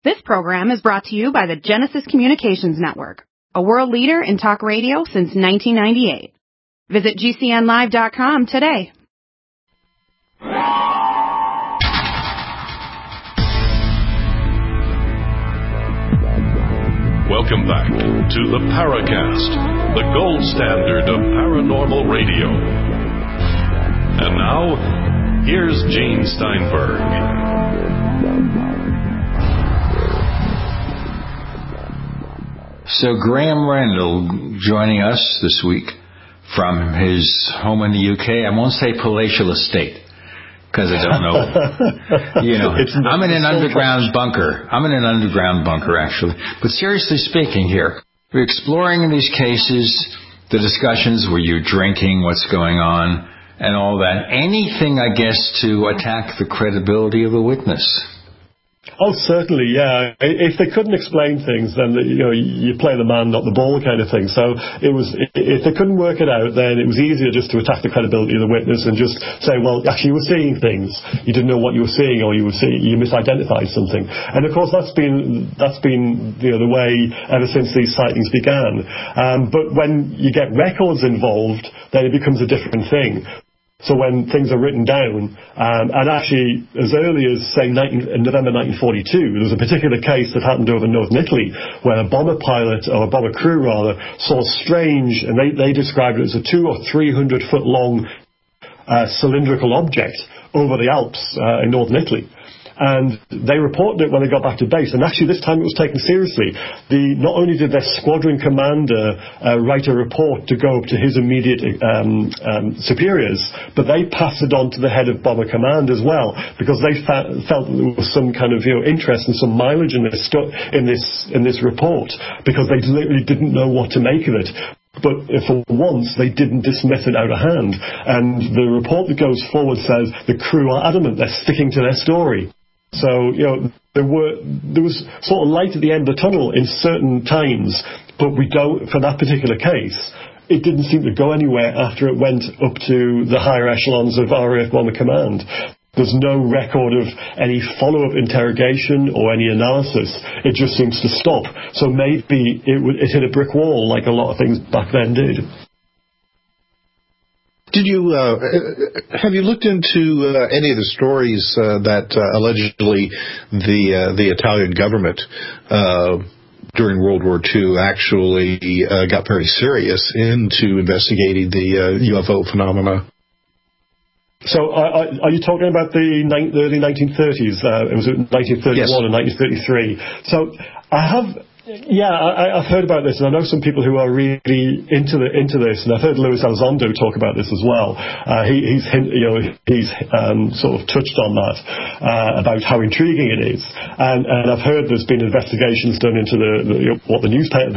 This program is brought to you by the Genesis Communications Network, a world leader in talk radio since 1998. Visit GCNlive.com today. Welcome back to the Paracast, the gold standard of paranormal radio. And now, here's Gene Steinberg. So Graham Randall joining us this week from his home in the UK. I won't say palatial estate, because I don't know. I'm in an underground bunker. I'm in an underground bunker, actually. But seriously speaking here, we're exploring these cases, the discussions where you're drinking, what's going on, and all that. Anything, I guess, to attack the credibility of the witness. Oh, certainly, yeah. If they couldn't explain things, then you play the man, not the ball kind of thing. So if they couldn't work it out, then it was easier just to attack the credibility of the witness and just say, well, actually, you were seeing things. You didn't know what you were seeing, or you misidentified something. And of course, that's been the way ever since these sightings began. But when you get records involved, then it becomes a different thing. So when things are written down, and actually as early as, say, November 1942, there was a particular case that happened over in northern Italy where a bomber pilot, or a bomber crew rather, saw strange, and they described it as a 200 or 300 foot long cylindrical object over the Alps in northern Italy. And they reported it when they got back to base. And actually, this time it was taken seriously. Not only did their squadron commander write a report to go up to his immediate superiors, but they passed it on to the head of Bomber Command as well, because they felt that there was some kind of interest and some mileage in this report, because they literally didn't know what to make of it. But for once, they didn't dismiss it out of hand. And the report that goes forward says the crew are adamant, they're sticking to their story. So, there was sort of light at the end of the tunnel in certain times, but for that particular case, it didn't seem to go anywhere after it went up to the higher echelons of RAF Bomber Command. There's no record of any follow-up interrogation or any analysis. It just seems to stop. So maybe it hit a brick wall like a lot of things back then did. Did you have you looked into any of the stories that allegedly the Italian government during World War II actually got very serious into investigating the UFO phenomena? So are you talking about the early 1930s? It was 1931 yes. And 1933. So I've heard about this, and I know some people who are really into this, and I've heard Luis Elizondo talk about this as well. He's sort of touched on that about how intriguing it is, and I've heard there's been investigations done into what the newspaper,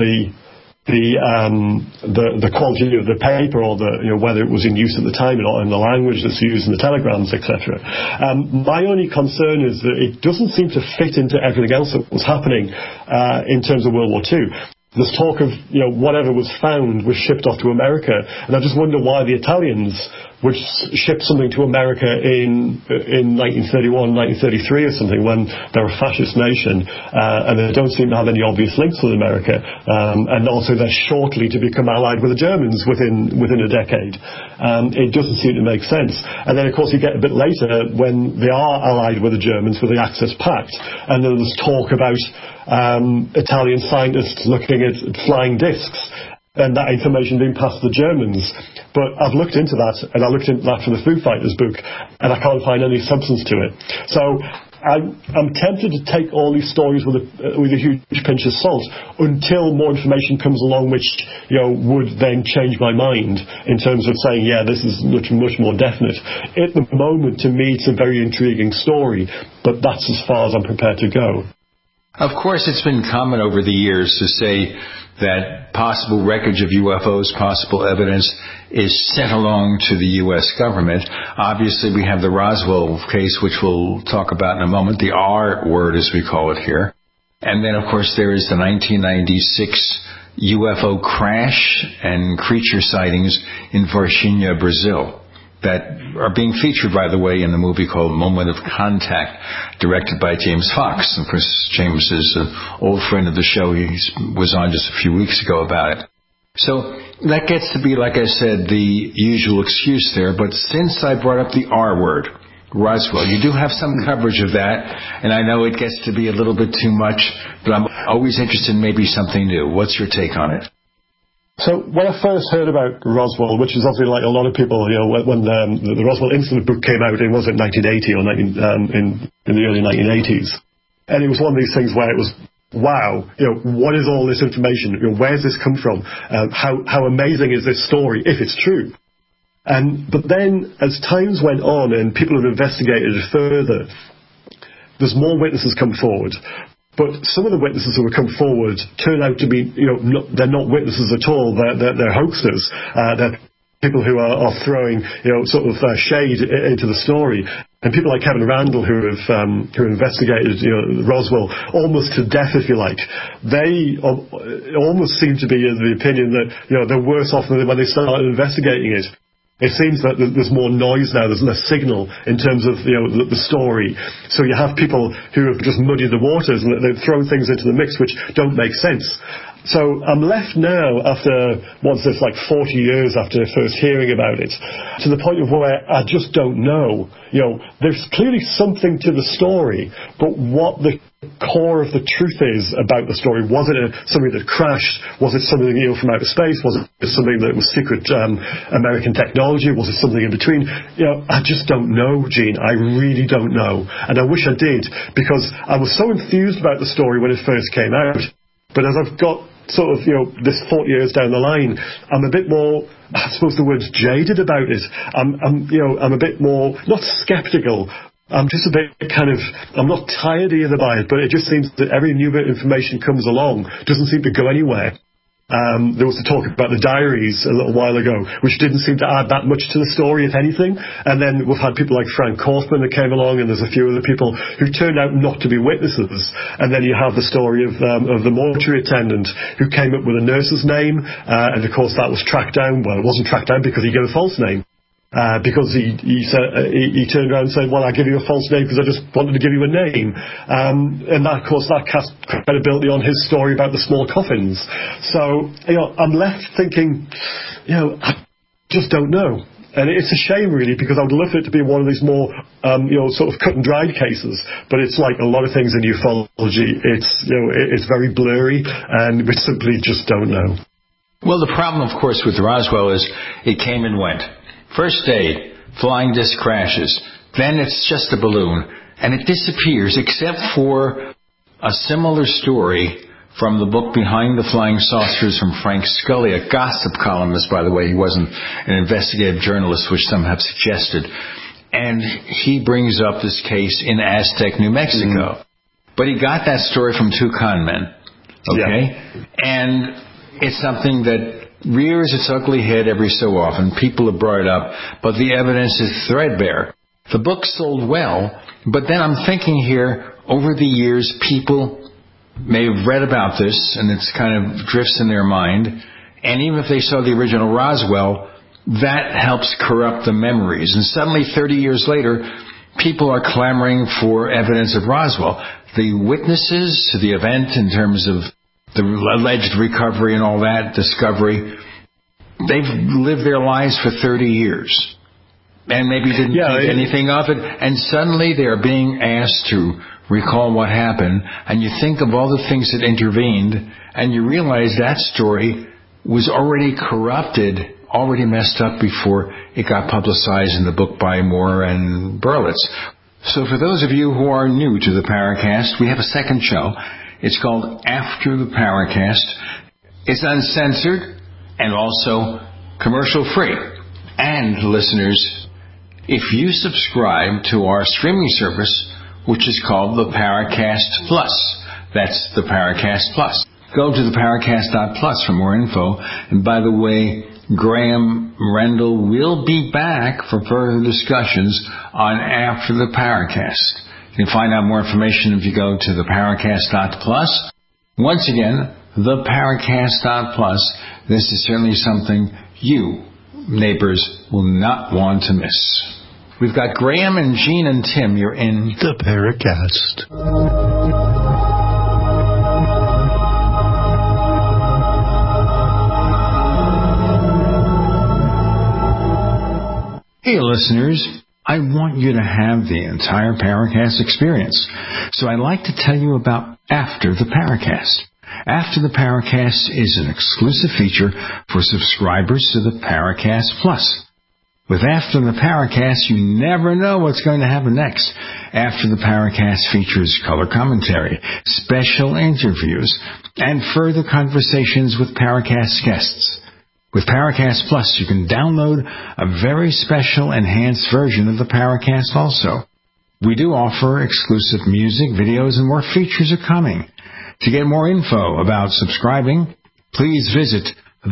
the quality of the paper, or whether it was in use at the time and the language that's used in the telegrams, etc. My only concern is that it doesn't seem to fit into everything else that was happening in terms of World War II. There's talk of whatever was found was shipped off to America, and I just wonder why the Italians would ship something to America in 1931, 1933 or something, when they're a fascist nation, and they don't seem to have any obvious links with America, and also they're shortly to become allied with the Germans within a decade. It doesn't seem to make sense. And then of course you get a bit later when they are allied with the Germans with the Axis Pact, and then there's talk about Italian scientists looking at flying discs, and that information being passed to the Germans. But I've looked into that, and I looked into that from the Foo Fighters book, and I can't find any substance to it. So I'm tempted to take all these stories with a huge pinch of salt until more information comes along, which would then change my mind in terms of saying, yeah, this is much more definite. At the moment, to me, it's a very intriguing story, but that's as far as I'm prepared to go. Of course, it's been common over the years to say that possible wreckage of UFOs, possible evidence, is sent along to the U.S. government. Obviously, we have the Roswell case, which we'll talk about in a moment, the R word, as we call it here. And then, of course, there is the 1996 UFO crash and creature sightings in Varginha, Brazil. that are being featured, by the way, in the movie called Moment of Contact, directed by James Fox. Of course, James is an old friend of the show. He was on just a few weeks ago about it. So that gets to be, like I said, the usual excuse there. But since I brought up the R word, Roswell, you do have some coverage of that, and I know it gets to be a little bit too much, but I'm always interested in maybe something new. What's your take on it? So when I first heard about Roswell, which is obviously like a lot of people, when the Roswell Incident book came out, it was in 1980 or in the early 1980s. And it was one of these things where it was, wow, what is all this information? Where's this come from? How amazing is this story, if it's true? But then, as times went on and people have investigated it further, there's more witnesses come forward. But some of the witnesses who have come forward turn out to be, they're not witnesses at all. They're hoaxers. They're people who are throwing, shade into the story. And people like Kevin Randle, who investigated, Roswell almost to death, if you like, they almost seem to be of the opinion that, they're worse off than when they started investigating it. It seems that there's more noise now, there's less signal in terms of the story. So you have people who have just muddied the waters and they've thrown things into the mix which don't make sense. So I'm left now after, 40 years after first hearing about it, to the point of where I just don't know. There's clearly something to the story, but what the core of the truth is about the story. Was it something that crashed? Was it something from outer space? Was it something that was secret American technology? Was it something in between? I just don't know, Gene. I really don't know. And I wish I did, because I was so enthused about the story when it first came out. But as I've got this 40 years down the line, I'm a bit more, I suppose the word's jaded about it. I'm a bit more, not skeptical. I'm just a bit I'm not tired either by it, but it just seems that every new bit of information comes along, doesn't seem to go anywhere. There was the talk about the diaries a little while ago, which didn't seem to add that much to the story, if anything. And then we've had people like Frank Kaufman that came along, and there's a few other people who turned out not to be witnesses. And then you have the story of the mortuary attendant who came up with a nurse's name, and of course that was tracked down. Well, it wasn't tracked down because he gave a false name. Because he turned around and said, well, I give you a false name because I just wanted to give you a name. And that, of course, that cast credibility on his story about the small coffins. So, I'm left thinking, I just don't know. And it's a shame, really, because I would love it to be one of these more, cut and dried cases. But it's like a lot of things in ufology. It's very blurry, and we simply just don't know. Well, the problem, of course, with Roswell is it came and went. First day, flying disc crashes. Then it's just a balloon, and it disappears, except for a similar story from the book Behind the Flying Saucers from Frank Scully, a gossip columnist, by the way. He wasn't an investigative journalist, which some have suggested. And he brings up this case in Aztec, New Mexico. But he got that story from two con men, okay? Yeah. And it's something that rears its ugly head every so often. People have brought it up, but the evidence is threadbare. The book sold well, but then I'm thinking here, over the years, people may have read about this, and it's kind of drifts in their mind, and even if they saw the original Roswell, that helps corrupt the memories. And suddenly, 30 years later, people are clamoring for evidence of Roswell. The witnesses to the event in terms of the alleged recovery and all that, discovery, they've lived their lives for 30 years and maybe didn't think anything of it, and suddenly they're being asked to recall what happened, and you think of all the things that intervened, and you realize that story was already corrupted, already messed up before it got publicized in the book by Moore and Berlitz. So for those of you who are new to the Paracast, we have a second show. It's called After the Paracast. It's uncensored and also commercial-free. And, listeners, if you subscribe to our streaming service, which is called the Paracast Plus, that's the Paracast Plus. Go to the Paracast.plus for more info. And by the way, Graham Rendell will be back for further discussions on After the Paracast. You can find out more information if you go to the Paracast.plus. Once again, the Paracast.plus. This is certainly something you neighbors will not want to miss. We've got Graham and Jean and Tim. You're in the Paracast. Hey, listeners. I want you to have the entire Paracast experience. So I'd like to tell you about After the Paracast. After the Paracast is an exclusive feature for subscribers to the Paracast Plus. With After the Paracast, you never know what's going to happen next. After the Paracast features color commentary, special interviews, and further conversations with Paracast guests. With Paracast Plus, you can download a very special enhanced version of the Paracast also. We do offer exclusive music, videos, and more features are coming. To get more info about subscribing, please visit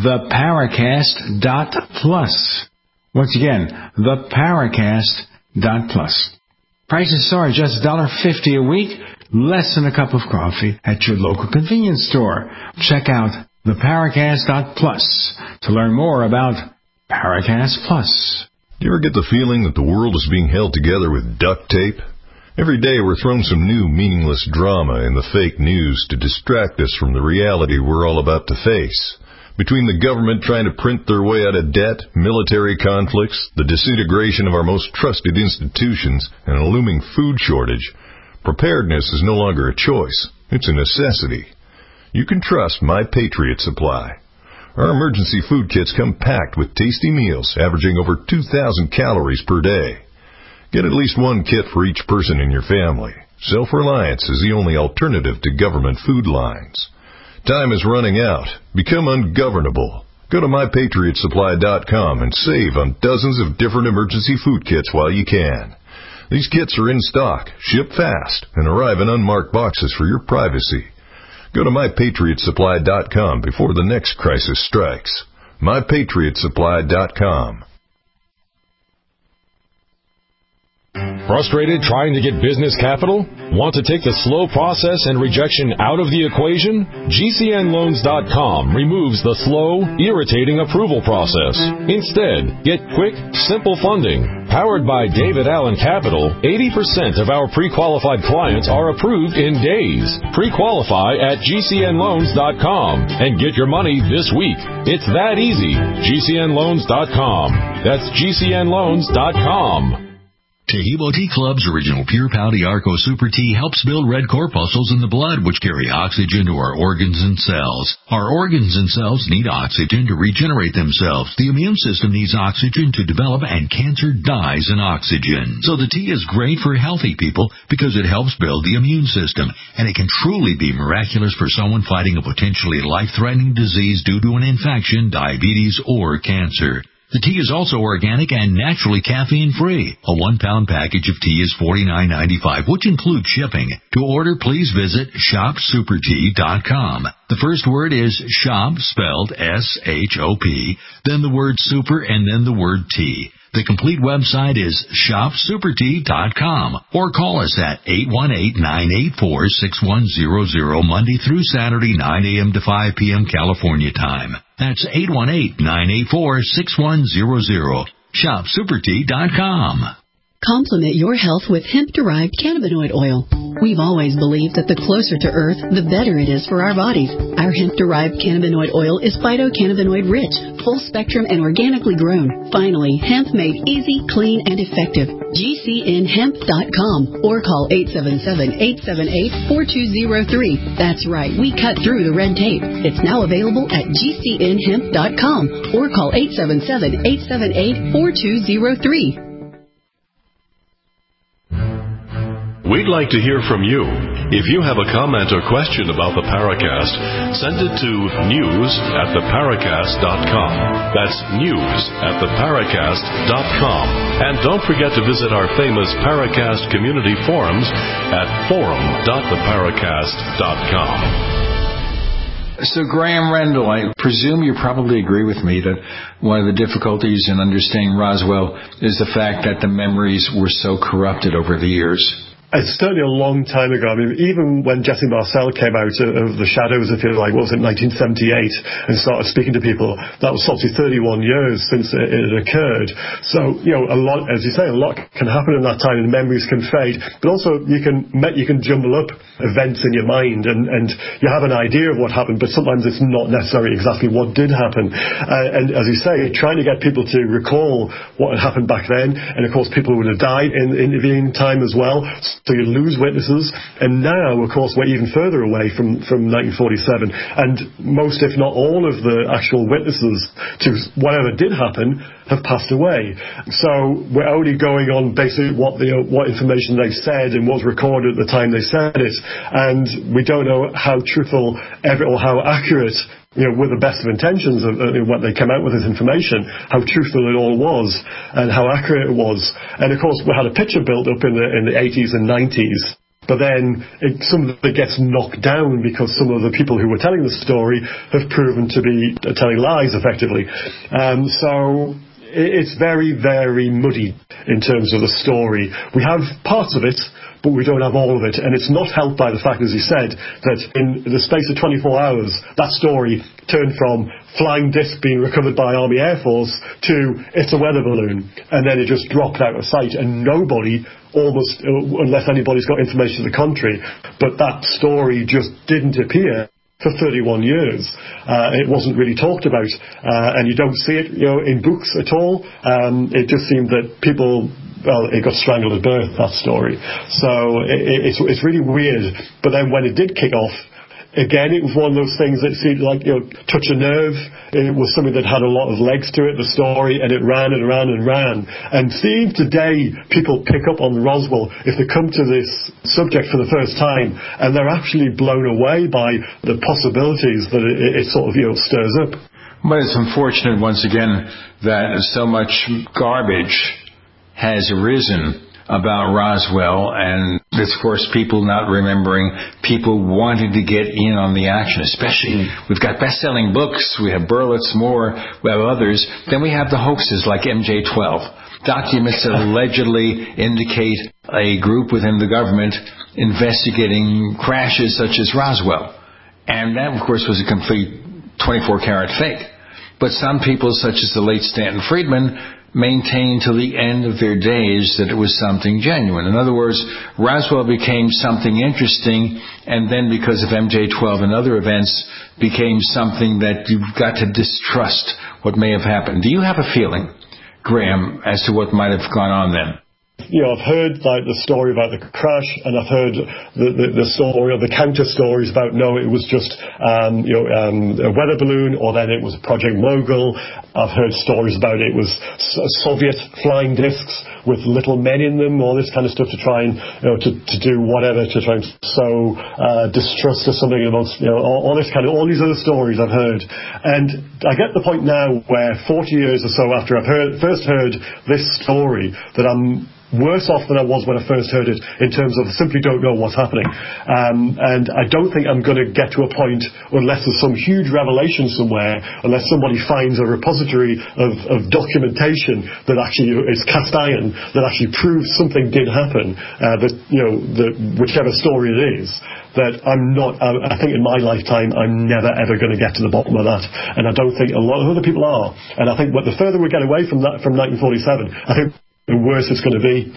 theparacast.plus. Once again, theparacast.plus. Prices are just $1.50 a week, less than a cup of coffee at your local convenience store. Check out theparacast.plus to learn more about Paracast Plus. Do you ever get the feeling that the world is being held together with duct tape? Every day we're thrown some new meaningless drama in the fake news to distract us from the reality we're all about to face. Between the government trying to print their way out of debt, military conflicts, the disintegration of our most trusted institutions, and a looming food shortage, preparedness is no longer a choice. It's a necessity. You can trust My Patriot Supply. Our emergency food kits come packed with tasty meals averaging over 2,000 calories per day. Get at least one kit for each person in your family. Self-reliance is the only alternative to government food lines. Time is running out. Become ungovernable. Go to MyPatriotSupply.com and save on dozens of different emergency food kits while you can. These kits are in stock, ship fast, and arrive in unmarked boxes for your privacy. Go to MyPatriotSupply.com before the next crisis strikes. MyPatriotSupply.com. Frustrated trying to get business capital? Want to take the slow process and rejection out of the equation? GCNLoans.com removes the slow, irritating approval process. Instead, get quick, simple funding. Powered by David Allen Capital, 80% of our pre-qualified clients are approved in days. Pre-qualify at GCNLoans.com and get your money this week. It's that easy. GCNLoans.com. That's GCNLoans.com. Taheebo Tea Club's original Pure Pau D'Arco Super Tea helps build red corpuscles in the blood, which carry oxygen to our organs and cells. Our organs and cells need oxygen to regenerate themselves. The immune system needs oxygen to develop, and cancer dies in oxygen. So the tea is great for healthy people because it helps build the immune system, and it can truly be miraculous for someone fighting a potentially life-threatening disease due to an infection, diabetes, or cancer. The tea is also organic and naturally caffeine-free. A 1-pound package of tea is $49.95, which includes shipping. To order, please visit shopsupertea.com. The first word is shop, spelled S-H-O-P, then the word super, and then the word tea. The complete website is shopsupertea.com, or call us at 818-984-6100 Monday through Saturday, 9 a.m. to 5 p.m. California time. That's 818-984-6100. Shopsupertea.com. Complement your health with hemp-derived cannabinoid oil. We've always believed that the closer to Earth, the better it is for our bodies. Our hemp-derived cannabinoid oil is phytocannabinoid-rich, full-spectrum, and organically grown. Finally, hemp made easy, clean, and effective. GCNHemp.com or call 877-878-4203. That's right, we cut through the red tape. It's now available at GCNHemp.com or call 877-878-4203. We'd like to hear from you. If you have a comment or question about the Paracast, send it to news@theparacast.com. That's news@theparacast.com. And don't forget to visit our famous Paracast community forums at forum.theparacast.com. So, Graham Rendell, I presume you probably agree with me that one of the difficulties in understanding Roswell is the fact that the memories were so corrupted over the years. It's certainly a long time ago. I mean, even when Jesse Marcel came out of the shadows, if you like, what was it, 1978, and started speaking to people, that was obviously 31 years since it had occurred. So, a lot, as you say, a lot can happen in that time, and memories can fade. But also, you can jumble up events in your mind, and you have an idea of what happened, but sometimes it's not necessarily exactly what did happen. And as you say, trying to get people to recall what had happened back then, and of course, people would have died in the intervening time as well. So you lose witnesses, and now, of course, we're even further away from 1947, and most, if not all, of the actual witnesses to whatever did happen have passed away. So we're only going on basically what information they said and was recorded at the time they said it, and we don't know how truthful or how accurate, with the best of intentions of what they came out with as information, how truthful it all was and how accurate it was. And of course, we had a picture built up in the 80s and 90s. But then some of it gets knocked down because some of the people who were telling the story have proven to be telling lies, effectively. So it's very, very muddy in terms of the story. We have parts of it, but we don't have all of it. And it's not helped by the fact, as you said, that in the space of 24 hours, that story turned from flying disc being recovered by Army Air Force to it's a weather balloon. And then it just dropped out of sight, and nobody, almost, unless anybody's got information to the contrary, but that story just didn't appear for 31 years. It wasn't really talked about, and you don't see it, in books at all. It just seemed that people, it got strangled at birth, that story. So it's really weird. But then when it did kick off, again, it was one of those things that seemed like, touch a nerve. It was something that had a lot of legs to it, the story, and it ran and ran and ran. And seeing today people pick up on Roswell if they come to this subject for the first time, and they're actually blown away by the possibilities that it sort of, stirs up. But it's unfortunate, once again, that so much garbage has arisen about Roswell, and of course people not remembering, people wanting to get in on the action, especially we've got best-selling books, we have Berlitz, Moore, we have others, then we have the hoaxes like MJ-12, documents that allegedly indicate a group within the government investigating crashes such as Roswell, and that of course was a complete 24-karat fake. But some people, such as the late Stanton Friedman, maintained till the end of their days that it was something genuine. In other words, Roswell became something interesting, and then because of MJ-12 and other events, became something that you've got to distrust what may have happened. Do you have a feeling, Graham, as to what might have gone on then? I've heard the story about the crash, and I've heard the story or the counter stories about it was just a weather balloon, or then it was Project Mogul. I've heard stories about it was Soviet flying discs with little men in them, all this kind of stuff to try and to do whatever, to try and sow distrust or something amongst all these other stories I've heard. And I get the point now where 40 years or so after I've first heard this story that I'm worse off than I was when I first heard it, in terms of simply don't know what's happening. And I don't think I'm going to get to a point, unless there's some huge revelation somewhere, unless somebody finds a repository of documentation that actually is cast iron, that actually proves something did happen, whichever story it is, that I think in my lifetime I'm never ever going to get to the bottom of that. And I don't think a lot of other people are. And I think the further we get away from 1947, I think the worse it's going to be.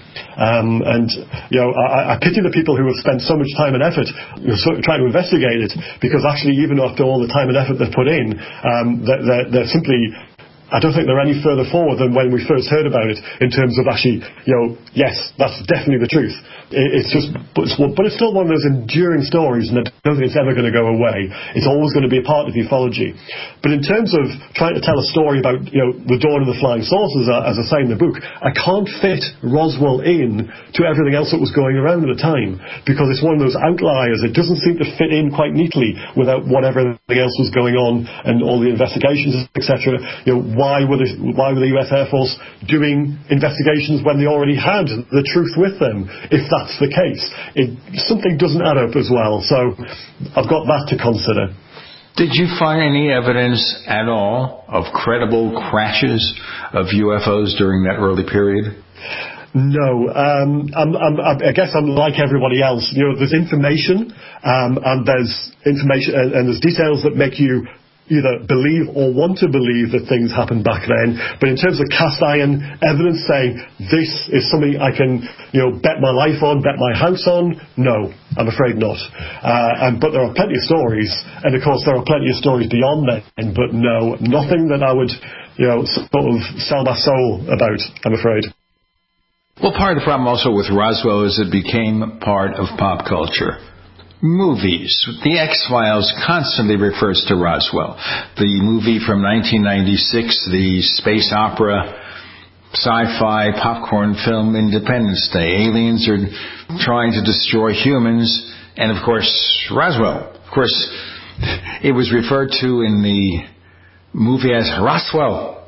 I pity the people who have spent so much time and effort trying to investigate it, because actually, even after all the time and effort they've put in, they're simply, I don't think they're any further forward than when we first heard about it, in terms of actually, yes, that's definitely the truth. It's still one of those enduring stories, and I don't think it's ever going to go away. It's always going to be a part of ufology. But in terms of trying to tell a story about, the dawn of the flying saucers, as I say in the book, I can't fit Roswell in to everything else that was going around at the time, because it's one of those outliers. It doesn't seem to fit in quite neatly without whatever everything else was going on and all the investigations, etc. Why were the US Air Force doing investigations when they already had the truth with them, if that's the case? Something doesn't add up as well, so I've got that to consider. Did you find any evidence at all of credible crashes of UFOs during that early period? No, I guess I'm like everybody else. There's information, and there's information, and there's details that make you either believe or want to believe that things happened back then. But in terms of cast iron evidence saying this is something I can, bet my life on, bet my house on, no, I'm afraid not. But there are plenty of stories, and of course there are plenty of stories beyond that. But no, nothing that I would, sort of sell my soul about, I'm afraid. Well, part of the problem also with Roswell is it became part of pop culture. Movies. The X-Files constantly refers to Roswell. The movie from 1996, the space opera, sci-fi, popcorn film Independence Day. Aliens are trying to destroy humans, and of course, Roswell. Of course, it was referred to in the movie as Roswell.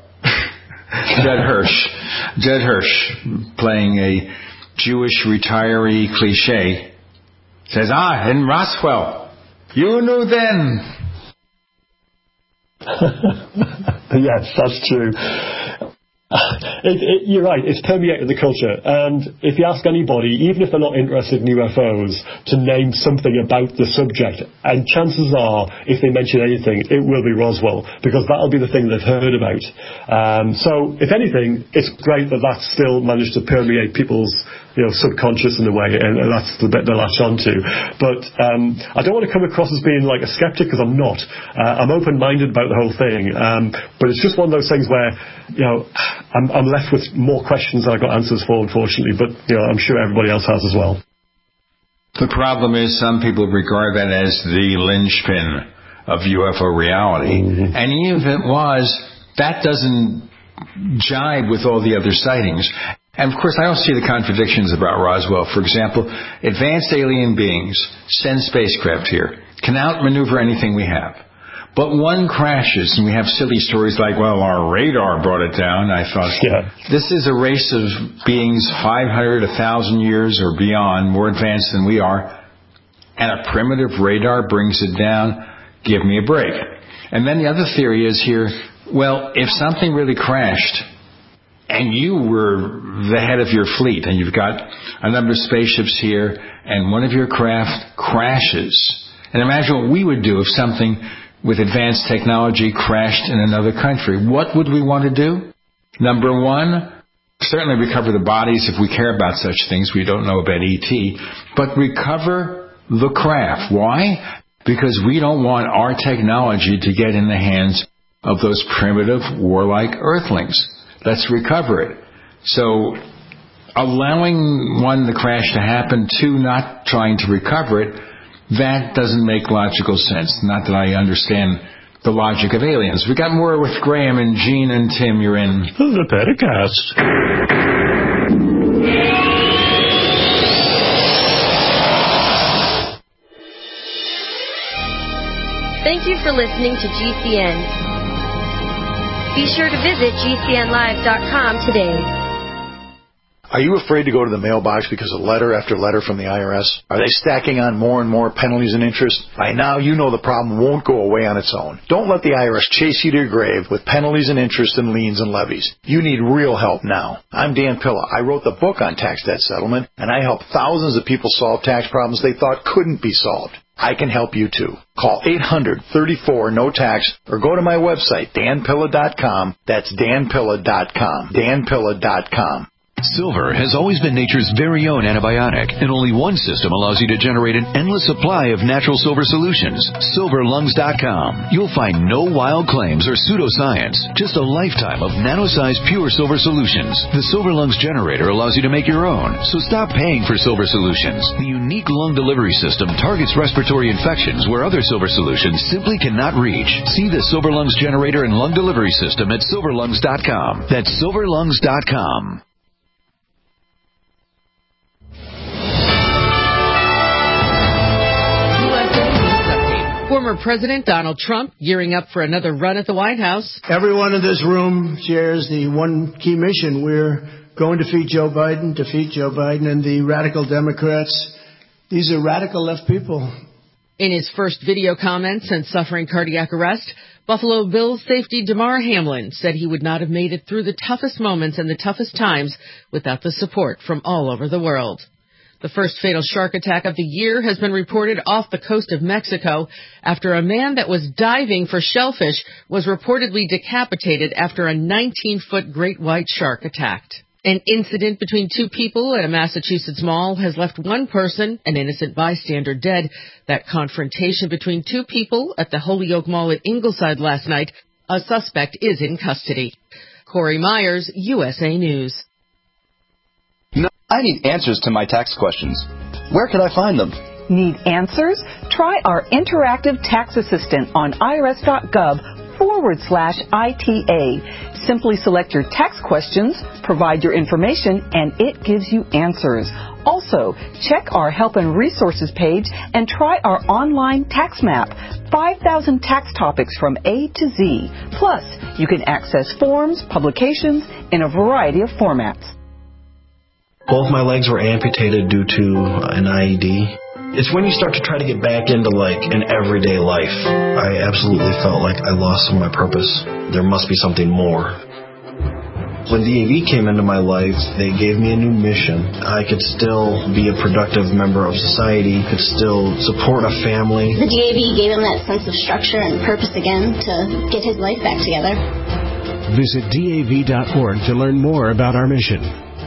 Judd Hirsch, playing a Jewish retiree cliche, says, in Roswell, you knew then. Yes, that's true. You're right, it's permeated the culture, and if you ask anybody, even if they're not interested in UFOs, to name something about the subject, and chances are, if they mention anything, it will be Roswell, because that'll be the thing they've heard about. So, if anything, it's great that that's still managed to permeate people's subconscious in a way, and that's the bit they latch onto. But I don't want to come across as being like a skeptic, because I'm not. I'm open-minded about the whole thing, but it's just one of those things where, I'm left with more questions than I got answers for, unfortunately, but I'm sure everybody else has as well. The problem is some people regard that as the linchpin of UFO reality. Mm-hmm. And even if it was, that doesn't jibe with all the other sightings. And of course, I don't see the contradictions about Roswell. For example, advanced alien beings send spacecraft here, can outmaneuver anything we have. But one crashes, and we have silly stories like, well, our radar brought it down. I thought, This is a race of beings 500, 1,000 years or beyond, more advanced than we are, and a primitive radar brings it down. Give me a break. And then the other theory is here, well, if something really crashed, and you were the head of your fleet, and you've got a number of spaceships here, and one of your craft crashes, and imagine what we would do if something with advanced technology crashed in another country. What would we want to do? Number one, certainly recover the bodies if we care about such things. We don't know about ET. But recover the craft. Why? Because we don't want our technology to get in the hands of those primitive, warlike Earthlings. Let's recover it. So, allowing one, the crash to happen, two, not trying to recover it, that doesn't make logical sense. Not that I understand the logic of aliens. We got more with Graham and Gene and Tim. You're in the Paracast. Thank you for listening to GCN. Be sure to visit GCNlive.com today. Are you afraid to go to the mailbox because of letter after letter from the IRS? Are they stacking on more and more penalties and interest? By now, you know the problem won't go away on its own. Don't let the IRS chase you to your grave with penalties and interest and liens and levies. You need real help now. I'm Dan Pilla. I wrote the book on tax debt settlement, and I help thousands of people solve tax problems they thought couldn't be solved. I can help you too. Call 800-34-NO-TAX or go to my website, danpilla.com. That's danpilla.com. danpilla.com. Silver has always been nature's very own antibiotic, and only one system allows you to generate an endless supply of natural silver solutions. SilverLungs.com. You'll find no wild claims or pseudoscience, just a lifetime of nano-sized pure silver solutions. The Silver Lungs generator allows you to make your own, so stop paying for silver solutions. The unique lung delivery system targets respiratory infections where other silver solutions simply cannot reach. See the Silver Lungs generator and lung delivery system at SilverLungs.com. That's SilverLungs.com. Former President Donald Trump gearing up for another run at the White House. Everyone in this room shares the one key mission. We're going to defeat Joe Biden, and the radical Democrats. These are radical left people. In his first video comment since suffering cardiac arrest, Buffalo Bills safety Damar Hamlin said he would not have made it through the toughest moments and the toughest times without the support from all over the world. The first fatal shark attack of the year has been reported off the coast of Mexico after a man that was diving for shellfish was reportedly decapitated after a 19-foot great white shark attacked. An incident between two people at a Massachusetts mall has left one person, an innocent bystander, dead. That confrontation between two people at the Holyoke Mall at Ingleside last night, a suspect is in custody. Corey Myers, USA News. I need answers to my tax questions. Where can I find them? Need answers? Try our interactive tax assistant on irs.gov/ITA. Simply select your tax questions, provide your information, and it gives you answers. Also, check our help and resources page and try our online tax map. 5,000 tax topics from A to Z. Plus, you can access forms, publications in a variety of formats. Both my legs were amputated due to an IED. It's when you start to try to get back into an everyday life. I absolutely felt like I lost some of my purpose. There must be something more. When DAV came into my life, they gave me a new mission. I could still be a productive member of society, could still support a family. The DAV gave him that sense of structure and purpose again to get his life back together. Visit DAV.org to learn more about our mission.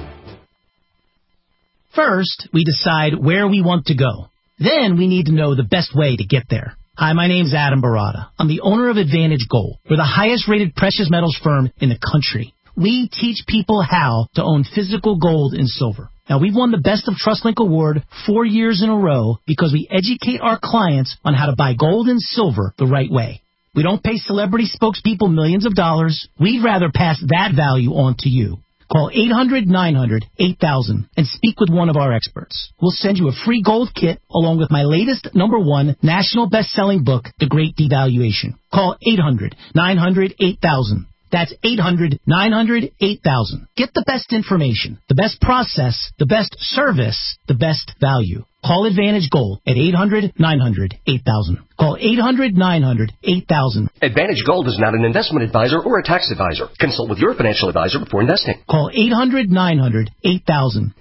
First, we decide where we want to go. Then we need to know the best way to get there. Hi, my name's Adam Barada. I'm the owner of Advantage Gold. We're the highest rated precious metals firm in the country. We teach people how to own physical gold and silver. Now, we've won the Best of TrustLink Award 4 years in a row because we educate our clients on how to buy gold and silver the right way. We don't pay celebrity spokespeople millions of dollars. We'd rather pass that value on to you. Call 800-900-8000 and speak with one of our experts. We'll send you a free gold kit along with my latest #1 national best-selling book, The Great Devaluation. Call 800-900-8000. That's 800-900-8000. Get the best information, the best process, the best service, the best value. Call Advantage Gold at 800-900-8000. Call 800-900-8000. Advantage Gold is not an investment advisor or a tax advisor. Consult with your financial advisor before investing. Call 800-900-8000.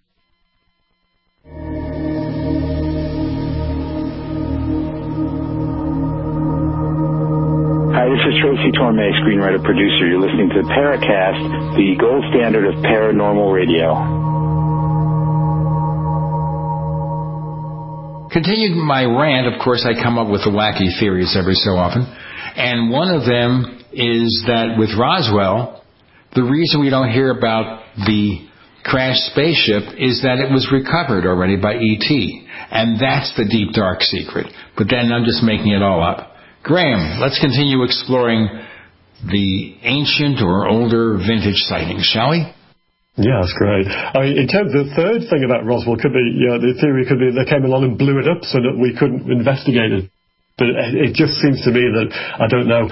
Hi, this is Tracy Torme, screenwriter producer. You're listening to Paracast, the gold standard of paranormal radio. Continuing my rant, of course, I come up with the wacky theories every so often. And one of them is that with Roswell, the reason we don't hear about the crashed spaceship is that it was recovered already by E.T. And that's the deep, dark secret. But then I'm just making it all up. Graham, let's continue exploring the ancient or older vintage sightings, shall we? Yeah, that's great. I mean, in terms of the third thing about Roswell could be, the theory could be they came along and blew it up so that we couldn't investigate it. But it just seems to me that, I don't know,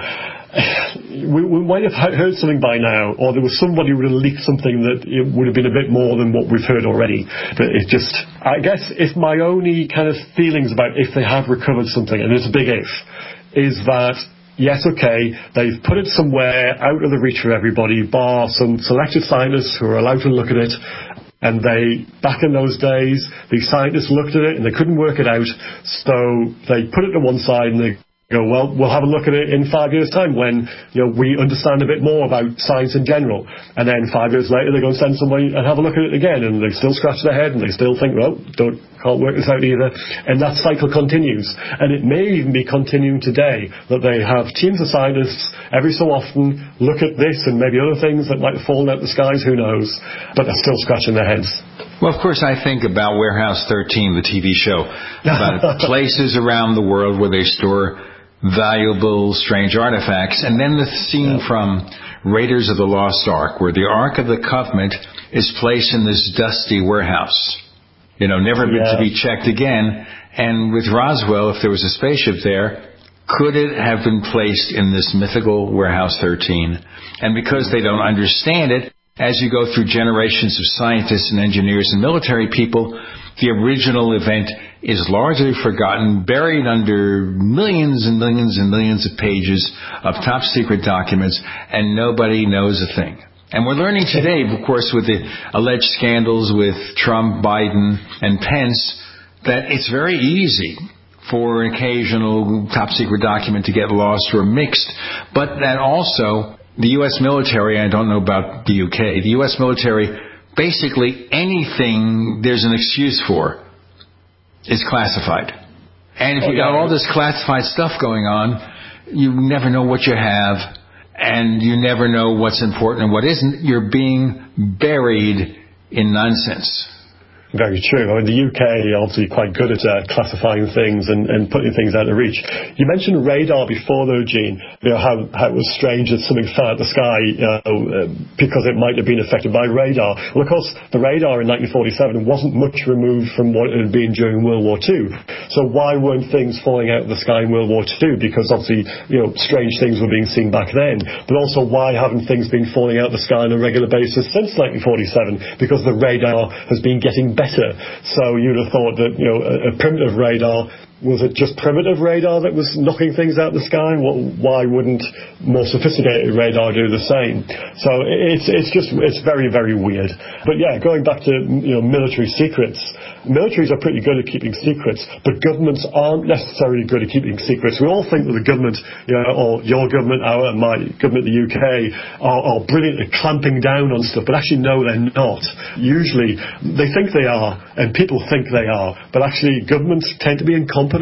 we might have heard something by now, or there was somebody who would have leaked something that it would have been a bit more than what we've heard already. But it just, I guess, if my only kind of feelings about if they have recovered something, and it's a big if, is that, yes, okay, they've put it somewhere out of the reach of everybody, bar some selected scientists who are allowed to look at it, and back in those days, these scientists looked at it and they couldn't work it out, so they put it to one side and they go, well, we'll have a look at it in 5 years' time when we understand a bit more about science in general. And then 5 years later, they go and send somebody and have a look at it again, and they still scratch their head and they still think, well, can't work this out either. And that cycle continues. And it may even be continuing today, that they have teams of scientists every so often look at this and maybe other things that might have fallen out of the skies, who knows, but they're still scratching their heads. Well, of course, I think about Warehouse 13, the TV show, about places around the world where they store valuable, strange artifacts. And then the scene from Raiders of the Lost Ark, where the Ark of the Covenant is placed in this dusty warehouse, never to be checked again. And with Roswell, if there was a spaceship there, could it have been placed in this mythical Warehouse 13? And because they don't understand it, as you go through generations of scientists and engineers and military people, the original event is largely forgotten, buried under millions and millions and millions of pages of top-secret documents, and nobody knows a thing. And we're learning today, of course, with the alleged scandals with Trump, Biden, and Pence, that it's very easy for an occasional top-secret document to get lost or mixed, but that also the U.S. military, I don't know about the U.K., the U.S. military, basically anything there's an excuse for is classified. And if you got all this classified stuff going on, you never know what you have, and you never know what's important and what isn't. You're being buried in nonsense. Very true. I mean, the UK obviously quite good at classifying things and putting things out of reach. You mentioned radar before, though, Gene. How it was strange that something fell out of the sky because it might have been affected by radar. Well, of course, the radar in 1947 wasn't much removed from what it had been during World War II. So why weren't things falling out of the sky in World War II? Because obviously, strange things were being seen back then. But also, why haven't things been falling out of the sky on a regular basis since 1947? Because the radar has been getting better. So you'd have thought that, a primitive radar, was it just primitive radar that was knocking things out of the sky? Why wouldn't more sophisticated radar do the same? So it's very, very weird. But yeah, going back to, military secrets, militaries are pretty good at keeping secrets, but governments aren't necessarily good at keeping secrets. We all think that the government, or your government, my government, the UK, are brilliant at clamping down on stuff, but actually no, they're not. Usually they think they are, and people think they are, but actually governments tend to be incompetent.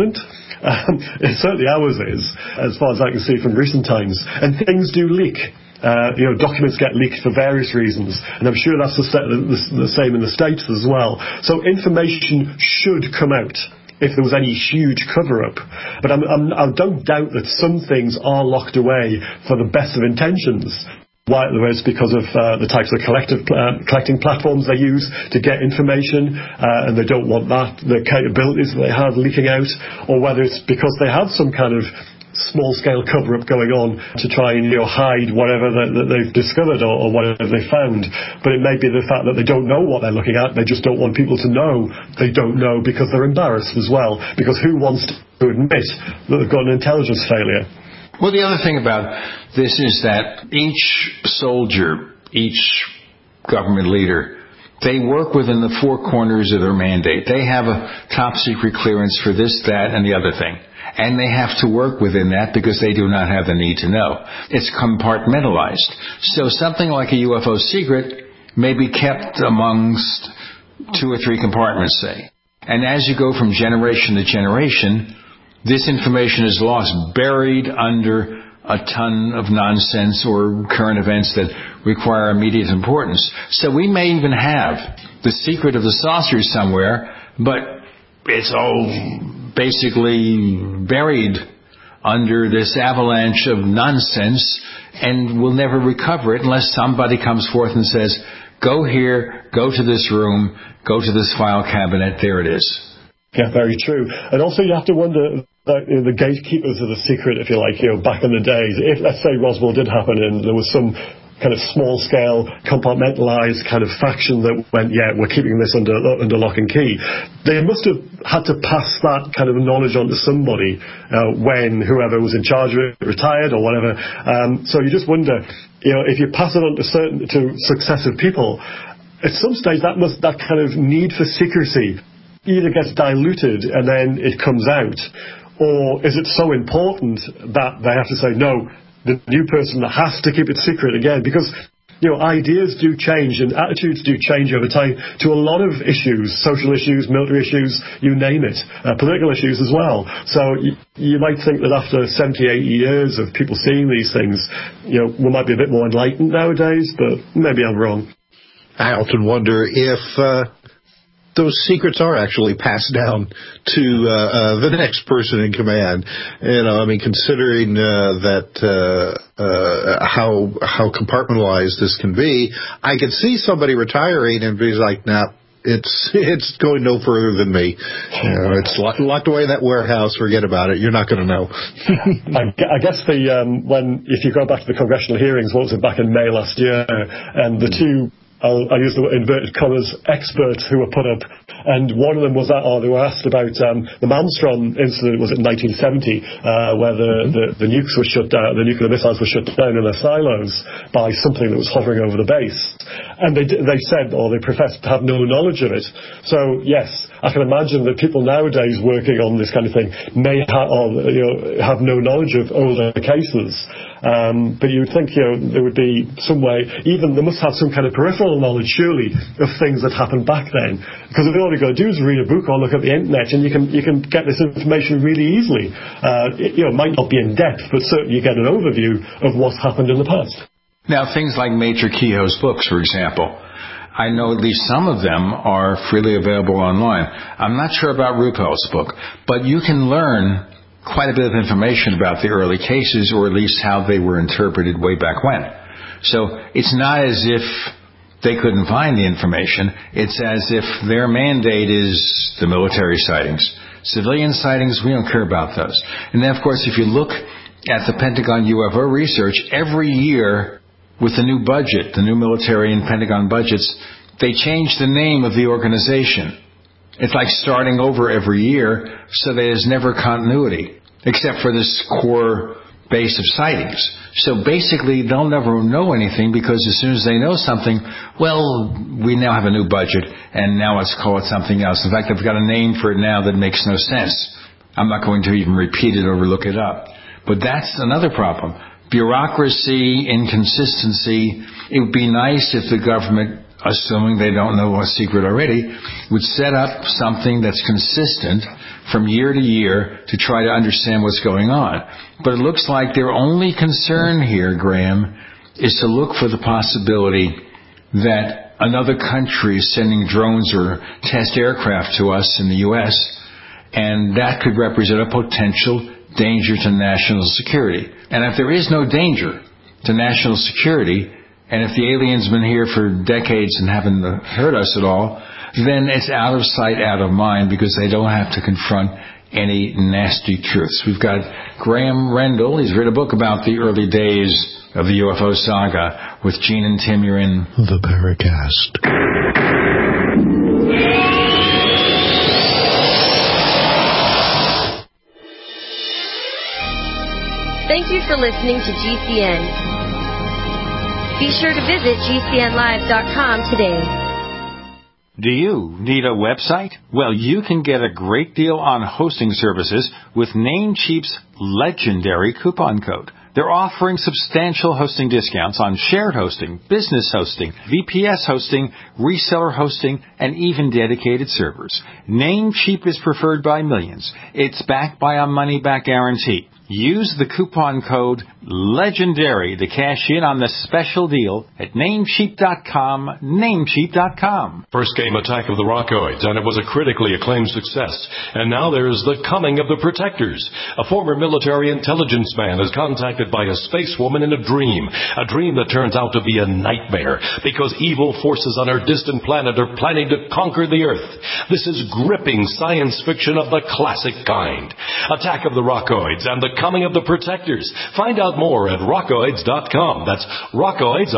Certainly ours is, as far as I can see from recent times. And things do leak. Documents get leaked for various reasons, and I'm sure that's the same in the States as well. So information should come out if there was any huge cover-up. But I don't doubt that some things are locked away for the best of intentions. Whether it's because of the types of collecting platforms they use to get information, and they don't want the capabilities that they have leaking out, or whether it's because they have some kind of small-scale cover-up going on to try and hide whatever that they've discovered or whatever they found. But it may be the fact that they don't know what they're looking at. They just don't want people to know they don't know because they're embarrassed as well. Because who wants to admit that they've got an intelligence failure? Well, the other thing about this is that each soldier, each government leader, they work within the four corners of their mandate. They have a top-secret clearance for this, that, and the other thing. And they have to work within that because they do not have the need to know. It's compartmentalized. So something like a UFO secret may be kept amongst 2 or 3 compartments, say. And as you go from generation to generation, this information is lost, buried under a ton of nonsense or current events that require immediate importance. So we may even have the secret of the saucers somewhere, but it's all basically buried under this avalanche of nonsense, and we'll never recover it unless somebody comes forth and says, go here, go to this room, go to this file cabinet, there it is. Yeah, very true. And also you have to wonder, the gatekeepers of the secret, if you like, back in the days, if, let's say, Roswell did happen and there was some kind of small-scale, compartmentalized kind of faction that went, we're keeping this under lock and key. They must have had to pass that kind of knowledge on to somebody when whoever was in charge of it retired or whatever. So you just wonder, if you pass it on to successive people, at some stage that kind of need for secrecy either gets diluted and then it comes out, or is it so important that they have to say, no, the new person has to keep it secret again? Because ideas do change and attitudes do change over time to a lot of issues, social issues, military issues, you name it, political issues as well. So you might think that after 70, 80 years of people seeing these things, we might be a bit more enlightened nowadays, but maybe I'm wrong. I often wonder if those secrets are actually passed down to the next person in command. Considering how compartmentalized this can be, I could see somebody retiring and be like, nah, it's going no further than me. It's locked away in that warehouse. Forget about it. You're not going to know. I guess if you go back to the congressional hearings, what was it, back in May last year, and the two I'll use the inverted commas, experts who were put up, and one of them was that, they were asked about the Malmstrom incident, was it in 1970, where the nukes were shut down, the nuclear missiles were shut down in their silos by something that was hovering over the base. And they said, or they professed to have no knowledge of it. So, yes, I can imagine that people nowadays working on this kind of thing may have no knowledge of older cases. But you would think, there would be some way, even they must have some kind of peripheral knowledge, surely, of things that happened back then. Because all you've got to do is read a book or look at the internet, and you can get this information really easily. It might not be in depth, but certainly you get an overview of what's happened in the past. Now, things like Major Kehoe's books, for example, I know at least some of them are freely available online. I'm not sure about Ruppel's book, but you can learn quite a bit of information about the early cases, or at least how they were interpreted way back when. So it's not as if they couldn't find the information. It's as if their mandate is the military sightings. Civilian sightings, we don't care about those. And then, of course, if you look at the Pentagon UFO research, every year with the new budget, the new military and Pentagon budgets, they change the name of the organization. It's like starting over every year, so there's never continuity, except for this core base of sightings. So basically, they'll never know anything, because as soon as they know something, well, we now have a new budget, and now let's call it something else. In fact, I've got a name for it now that makes no sense. I'm not going to even repeat it or look it up. But that's another problem. Bureaucracy, inconsistency. It would be nice if the government, assuming they don't know a secret already, would set up something that's consistent from year to year to try to understand what's going on. But it looks like their only concern here, Graham, is to look for the possibility that another country is sending drones or test aircraft to us in the U.S., and that could represent a potential danger to national security. And if there is no danger to national security, and if the aliens have been here for decades and haven't hurt us at all, then it's out of sight, out of mind, because they don't have to confront any nasty truths. We've got Graham Rendell. He's written a book about the early days of the UFO saga with Gene and Tim. You're in The Paracast. Thank you for listening to GCN. Be sure to visit GCNlive.com today. Do you need a website? Well, you can get a great deal on hosting services with Namecheap's legendary coupon code. They're offering substantial hosting discounts on shared hosting, business hosting, VPS hosting, reseller hosting, and even dedicated servers. Namecheap is preferred by millions. It's backed by a money-back guarantee. Use the coupon code LEGENDARY to cash in on the special deal at Namecheap.com, Namecheap.com. First came Attack of the Rockoids, and it was a critically acclaimed success. And now there's The Coming of the Protectors. A former military intelligence man is contacted by a space woman in a dream that turns out to be a nightmare, because evil forces on her distant planet are planning to conquer the Earth. This is gripping science fiction of the classic kind. Attack of the Rockoids and The Coming of the Protectors. Find out more at rockoids.com. That's Rockoids,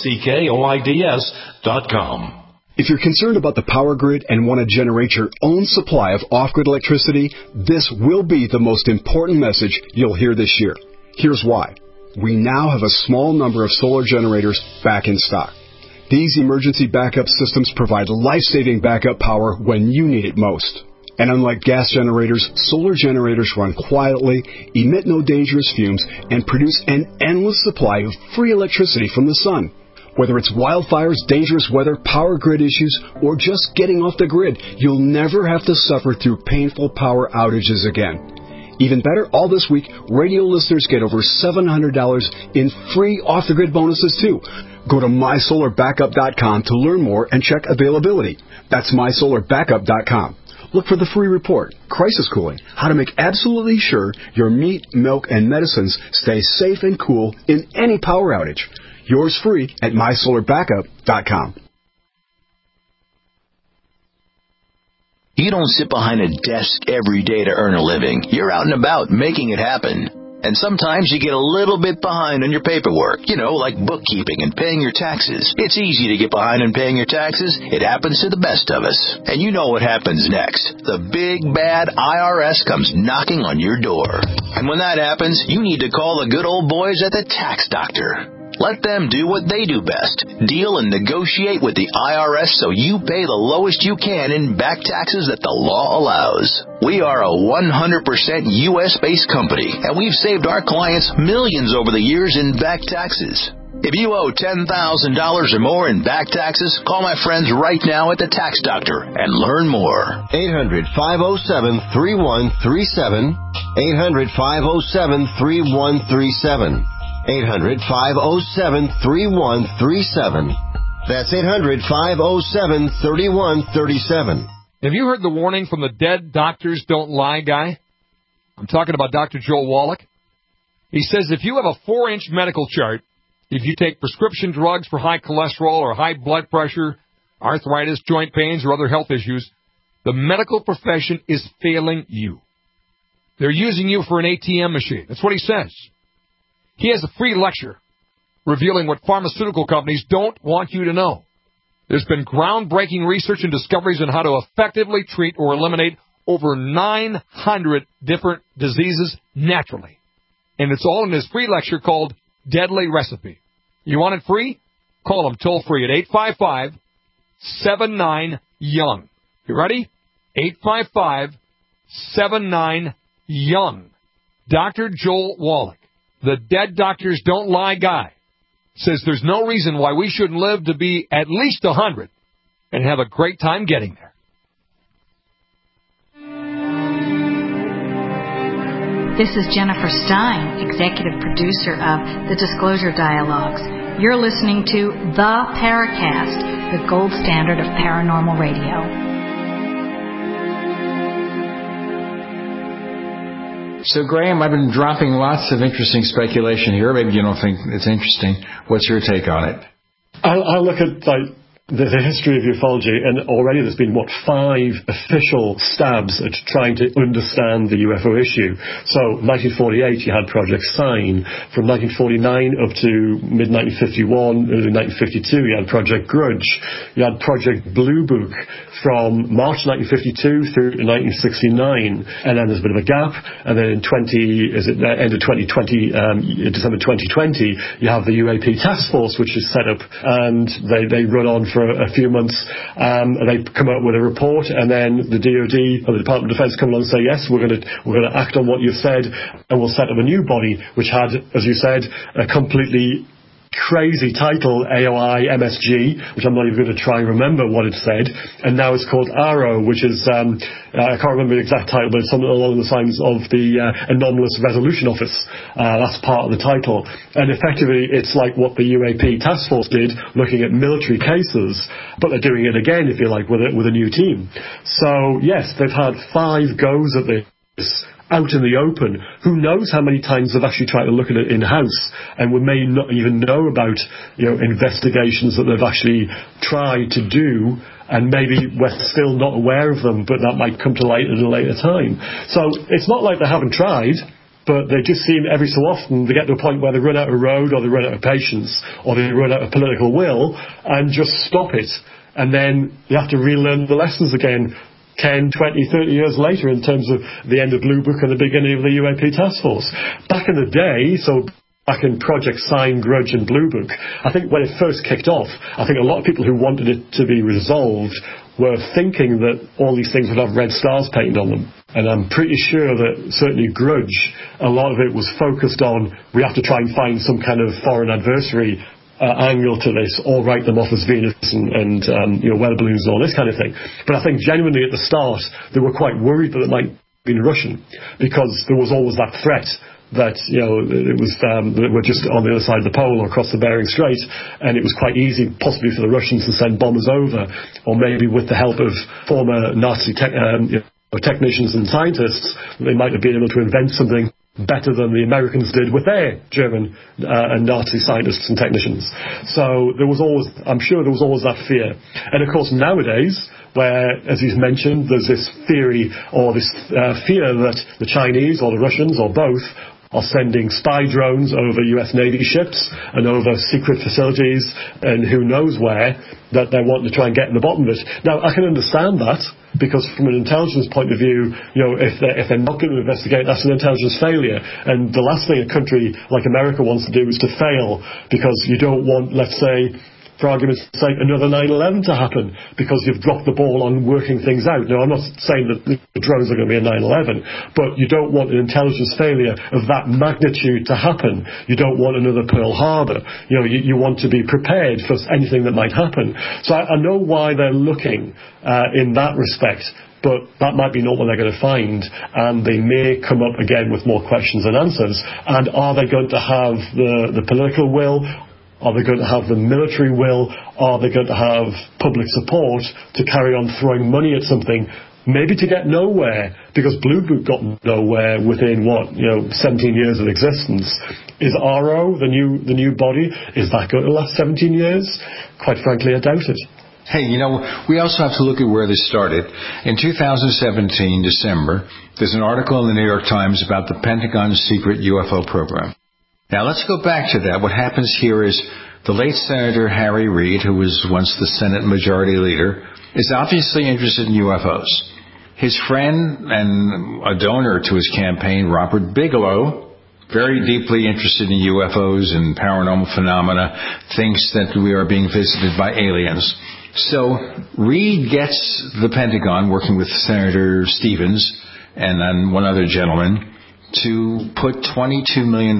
ROCKOIDS.com. If you're concerned about the power grid and want to generate your own supply of off-grid electricity, this will be the most important message you'll hear this year. Here's why. We now have a small number of solar generators back in stock. These emergency backup systems provide life-saving backup power when you need it most. And unlike gas generators, solar generators run quietly, emit no dangerous fumes, and produce an endless supply of free electricity from the sun. Whether it's wildfires, dangerous weather, power grid issues, or just getting off the grid, you'll never have to suffer through painful power outages again. Even better, all this week, radio listeners get over $700 in free off-the-grid bonuses, too. Go to MySolarBackup.com to learn more and check availability. That's MySolarBackup.com. Look for the free report, Crisis Cooling, how to make absolutely sure your meat, milk, and medicines stay safe and cool in any power outage. Yours free at MySolarBackup.com. You don't sit behind a desk every day to earn a living. You're out and about making it happen. And sometimes you get a little bit behind on your paperwork, like bookkeeping and paying your taxes. It's easy to get behind on paying your taxes. It happens to the best of us. And you know what happens next. The big, bad IRS comes knocking on your door. And when that happens, you need to call the good old boys at the Tax Doctor. Let them do what they do best. Deal and negotiate with the IRS so you pay the lowest you can in back taxes that the law allows. We are a 100% U.S.-based company, and we've saved our clients millions over the years in back taxes. If you owe $10,000 or more in back taxes, call my friends right now at the Tax Doctor and learn more. 800-507-3137. 800-507-3137. 800-507-3137. That's 800-507-3137. Have you heard the warning from the Dead Doctors Don't Lie guy? I'm talking about Dr. Joel Wallach. He says if you have a 4-inch medical chart, if you take prescription drugs for high cholesterol or high blood pressure, arthritis, joint pains, or other health issues, the medical profession is failing you. They're using you for an ATM machine. That's what he says. He has a free lecture revealing what pharmaceutical companies don't want you to know. There's been groundbreaking research and discoveries on how to effectively treat or eliminate over 900 different diseases naturally. And it's all in his free lecture called Deadly Recipe. You want it free? Call him toll free at 855-79-YOUNG. You ready? 855-79-YOUNG. Dr. Joel Wallach, the Dead Doctors Don't Lie guy, says there's no reason why we shouldn't live to be at least 100 and have a great time getting there. This is Jennifer Stein, executive producer of The Disclosure Dialogues. You're listening to The Paracast, the gold standard of paranormal radio. So, Graham, I've been dropping lots of interesting speculation here. Maybe you don't think it's interesting. What's your take on it? I look at the history of ufology, and already there's been, 5 official stabs at trying to understand the UFO issue. So, 1948, you had Project Sign. From 1949 up to mid-1951, early 1952, you had Project Grudge. You had Project Blue Book from March 1952 through to 1969. And then there's a bit of a gap. And then in end of 2020, December 2020, you have the UAP Task Force, which is set up, and they run on for a few months. They come up with a report, and then the DoD or the Department of Defense come along and say, yes, we're going to act on what you've said, and we'll set up a new body, which had, as you said, a completely crazy title, AOI MSG, which I'm not even going to try and remember what it said, and now it's called ARO, which is, I can't remember the exact title, but it's something along the lines of the Anomalous Resolution Office. That's part of the title. And effectively, it's like what the UAP Task Force did, looking at military cases, but they're doing it again, if you like, with a new team. So, yes, they've had 5 goes at this, out in the open. Who knows how many times they've actually tried to look at it in-house, and we may not even know about investigations that they've actually tried to do, and maybe we're still not aware of them, but that might come to light at a later time. So it's not like they haven't tried, but they just seem every so often they get to a point where they run out of road, or they run out of patience, or they run out of political will, and just stop it. And then you have to relearn the lessons again 10, 20, 30 years later in terms of the end of Blue Book and the beginning of the UAP Task Force. Back in the day, so back in Project Sign, Grudge and Blue Book, I think when it first kicked off, I think a lot of people who wanted it to be resolved were thinking that all these things would have red stars painted on them. And I'm pretty sure that certainly Grudge, a lot of it was focused on, we have to try and find some kind of foreign adversary angle to this, or write them off as Venus and weather balloons and all this kind of thing. But I think genuinely at the start they were quite worried that it might have been Russian, because there was always that threat that it was that we're just on the other side of the pole or across the Bering Strait, and it was quite easy possibly for the Russians to send bombers over, or maybe with the help of former Nazi technicians and scientists, they might have been able to invent something better than the Americans did with their German and Nazi scientists and technicians. So I'm sure there was always that fear. And of course nowadays, where, as he's mentioned, there's this theory or this fear that the Chinese or the Russians or both are sending spy drones over US Navy ships and over secret facilities and who knows where, that they're wanting to try and get in the bottom of it. Now, I can understand that, because from an intelligence point of view, if they're not going to investigate, that's an intelligence failure. And the last thing a country like America wants to do is to fail, because you don't want, let's say, for argument's sake, another 9/11 to happen because you've dropped the ball on working things out. Now, I'm not saying that the drones are going to be a 9/11, but you don't want an intelligence failure of that magnitude to happen. You don't want another Pearl Harbor. You want to be prepared for anything that might happen. So I know why they're looking in that respect. But that might be not what they're going to find, and they may come up again with more questions than answers. And are they going to have the political will? Are they going to have the military will? Are they going to have public support to carry on throwing money at something, maybe to get nowhere? Because Blue Book got nowhere within 17 years of existence. Is RO the new body? Is that going to last 17 years? Quite frankly, I doubt it. Hey, we also have to look at where this started. In 2017, December, there's an article in the New York Times about the Pentagon's secret UFO program. Now, let's go back to that. What happens here is the late Senator Harry Reid, who was once the Senate Majority Leader, is obviously interested in UFOs. His friend and a donor to his campaign, Robert Bigelow, very deeply interested in UFOs and paranormal phenomena, thinks that we are being visited by aliens. So Reid gets the Pentagon, working with Senator Stevens and then one other gentleman, to put $22 million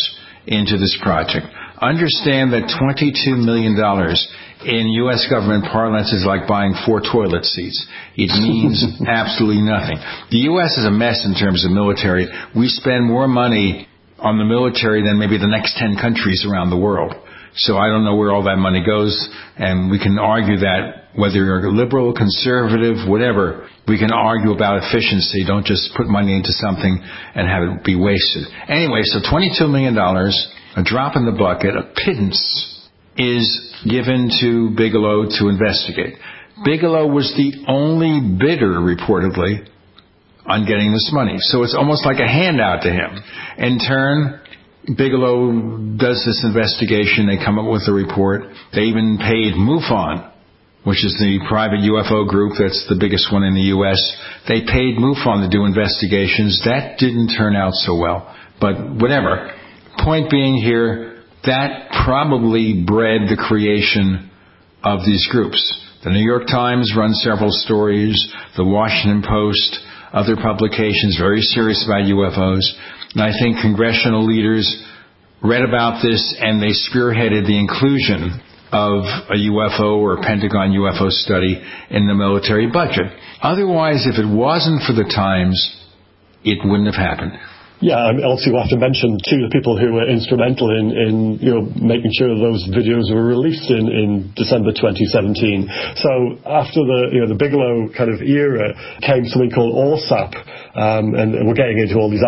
into this project. Understand that $22 million in U.S. government parlance is like buying 4 toilet seats. It means absolutely nothing. The U.S. is a mess in terms of military. We spend more money on the military than maybe the next 10 countries around the world. So I don't know where all that money goes, and we can argue that whether you're liberal, conservative, whatever, we can argue about efficiency. Don't just put money into something and have it be wasted. Anyway, so $22 million, a drop in the bucket, a pittance, is given to Bigelow to investigate. Bigelow was the only bidder, reportedly, on getting this money. So it's almost like a handout to him. In turn, Bigelow does this investigation. They come up with a report. They even paid MUFON, which is the private UFO group that's the biggest one in the U.S. They paid MUFON to do investigations. That didn't turn out so well. But whatever. Point being here, that probably bred the creation of these groups. The New York Times runs several stories. The Washington Post, other publications, very serious about UFOs. And I think congressional leaders read about this and they spearheaded the inclusion of a UFO or a Pentagon UFO study in the military budget. Otherwise, if it wasn't for the Times, it wouldn't have happened. Yeah, and also we have to mention too the people who were instrumental in making sure those videos were released in December 2017. So after the Bigelow kind of era came something called ORSAP, and we're getting into all these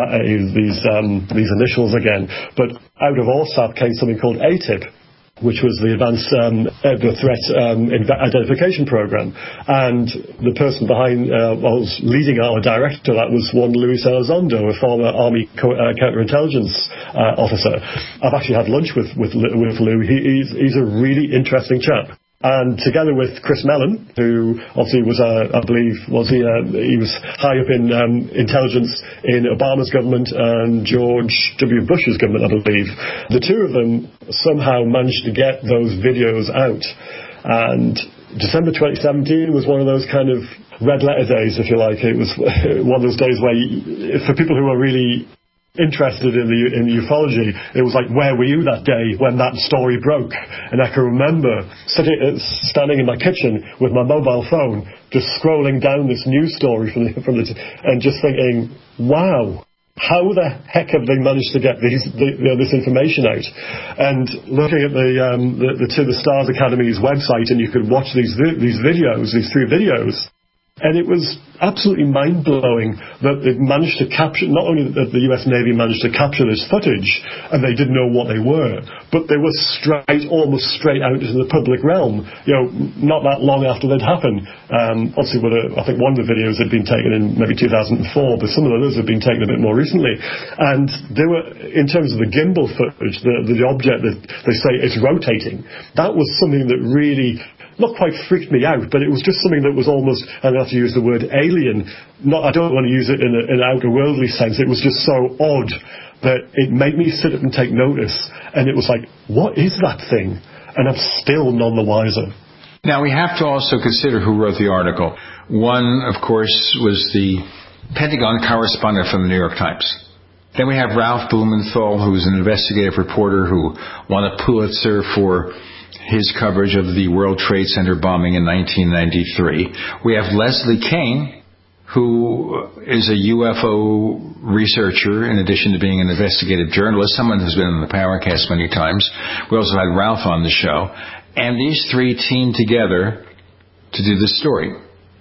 initials again. But out of ORSAP came something called ATIP, which was the Advanced Threat Identification Program. And the person behind, was leading our director, that was one Luis Elizondo, a former Army counterintelligence officer. I've actually had lunch with Lou. He's a really interesting chap. And together with Chris Mellon, who obviously was, I believe, he was high up in intelligence in Obama's government and George W. Bush's government, I believe. The two of them somehow managed to get those videos out. And December 2017 was one of those kind of red letter days, if you like. It was one of those days where, for people who are really interested in ufology, it was like, where were you that day when that story broke? And I can remember standing in my kitchen with my mobile phone, just scrolling down this news story and just thinking, wow, how the heck have they managed to get this information out? And looking at the To the Stars Academy's website, and you could watch these videos, these 3 videos. And it was absolutely mind-blowing that they managed to capture, not only that the US Navy managed to capture this footage, and they didn't know what they were, but they were almost straight out into the public realm, not that long after they'd happened. Obviously, I think one of the videos had been taken in maybe 2004, but some of the others had been taken a bit more recently. And they were, in terms of the gimbal footage, the object that they say is rotating, that was something that really not quite freaked me out, but it was just something that was almost, and I have to use the word alien, I don't want to use it in an outer-worldly sense, it was just so odd that it made me sit up and take notice, and it was like, what is that thing? And I'm still none the wiser. Now, we have to also consider who wrote the article. One, of course, was the Pentagon correspondent from the New York Times. Then we have Ralph Blumenthal, who was an investigative reporter who won a Pulitzer for his coverage of the World Trade Center bombing in 1993. We have Leslie Kean, who is a UFO researcher in addition to being an investigative journalist, someone who's been on the Paracast many times. We also had Ralph on the show. And these three teamed together to do this story.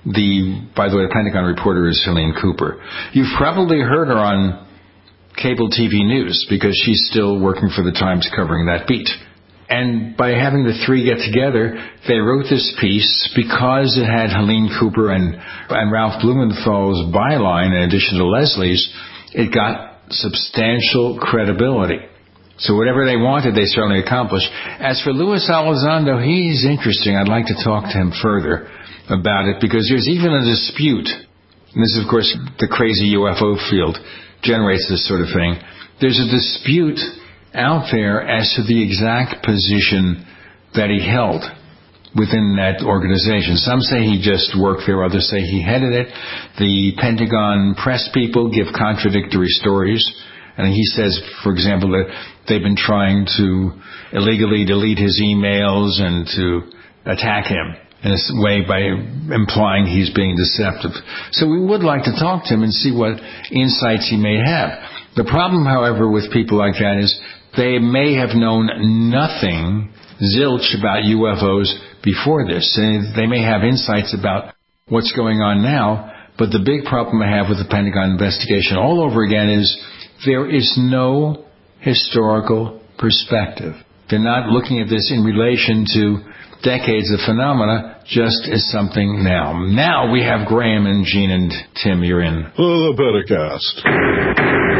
By the way, the Pentagon reporter is Helene Cooper. You've probably heard her on cable TV news because she's still working for the Times covering that beat. And by having the three get together, they wrote this piece because it had Helene Cooper and Ralph Blumenthal's byline in addition to Leslie's. It got substantial credibility. So whatever they wanted, they certainly accomplished. As for Luis Elizondo, he's interesting. I'd like to talk to him further about it because there's even a dispute. And this is, of course, the crazy UFO field generates this sort of thing. There's a dispute out there as to the exact position that he held within that organization. Some say he just worked there, others say he headed it. The Pentagon press people give contradictory stories, and he says, for example, that they've been trying to illegally delete his emails and to attack him in a way by implying he's being deceptive. So we would like to talk to him and see what insights he may have. The problem, however, with people like that is they may have known nothing, zilch, about UFOs before this. They may have insights about what's going on now, but the big problem I have with the Pentagon investigation all over again is there is no historical perspective. They're not looking at this in relation to decades of phenomena, just as something now. Now we have Graham and Gene and Tim, you're in. The Paracast.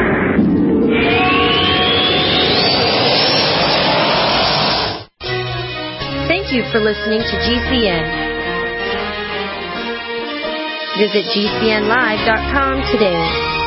Thank you for listening to GCN. Visit GCNlive.com today.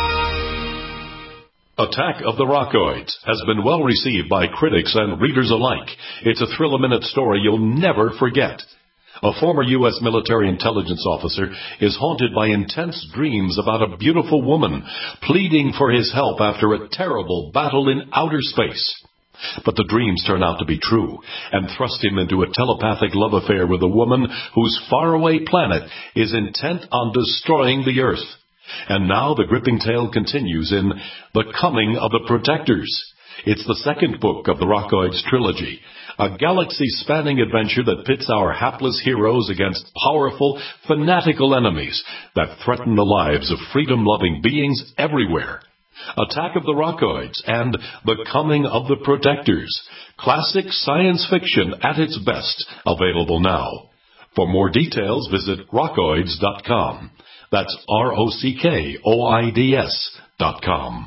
Attack of the Rockoids has been well received by critics and readers alike. It's a thrill-a-minute story you'll never forget. A former U.S. military intelligence officer is haunted by intense dreams about a beautiful woman pleading for his help after a terrible battle in outer space. But the dreams turn out to be true and thrust him into a telepathic love affair with a woman whose faraway planet is intent on destroying the Earth. And now the gripping tale continues in The Coming of the Protectors. It's the second book of the Rockoids trilogy, a galaxy-spanning adventure that pits our hapless heroes against powerful, fanatical enemies that threaten the lives of freedom-loving beings everywhere. Attack of the Rockoids and The Coming of the Protectors. Classic science fiction at its best, available now. For more details, visit rockoids.com. That's ROCKOIDS.com.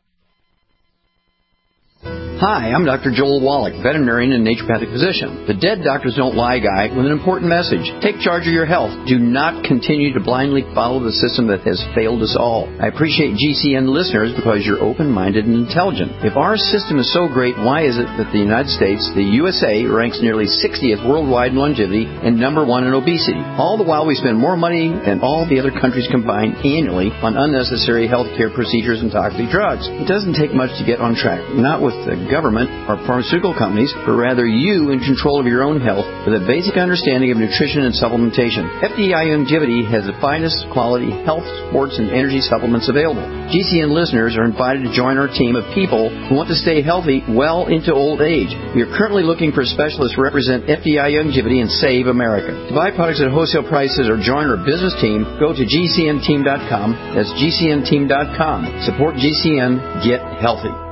Hi, I'm Dr. Joel Wallach, veterinarian and naturopathic physician. The Dead Doctors Don't Lie guy with an important message. Take charge of your health. Do not continue to blindly follow the system that has failed us all. I appreciate GCN listeners because you're open-minded and intelligent. If our system is so great, why is it that the United States, the USA, ranks nearly 60th worldwide in longevity and number 1 in obesity? All the while we spend more money than all the other countries combined annually on unnecessary healthcare procedures and toxic drugs. It doesn't take much to get on track. Not with the government or pharmaceutical companies, but rather you in control of your own health with a basic understanding of nutrition and supplementation. FDI Youngevity has the finest quality health, sports, and energy supplements available. GCN listeners are invited to join our team of people who want to stay healthy well into old age. We are currently looking for specialists to represent FDI Youngevity and Save America. To buy products at wholesale prices or join our business team, go to GCNteam.com. That's GCNteam.com. Support GCN. Get healthy.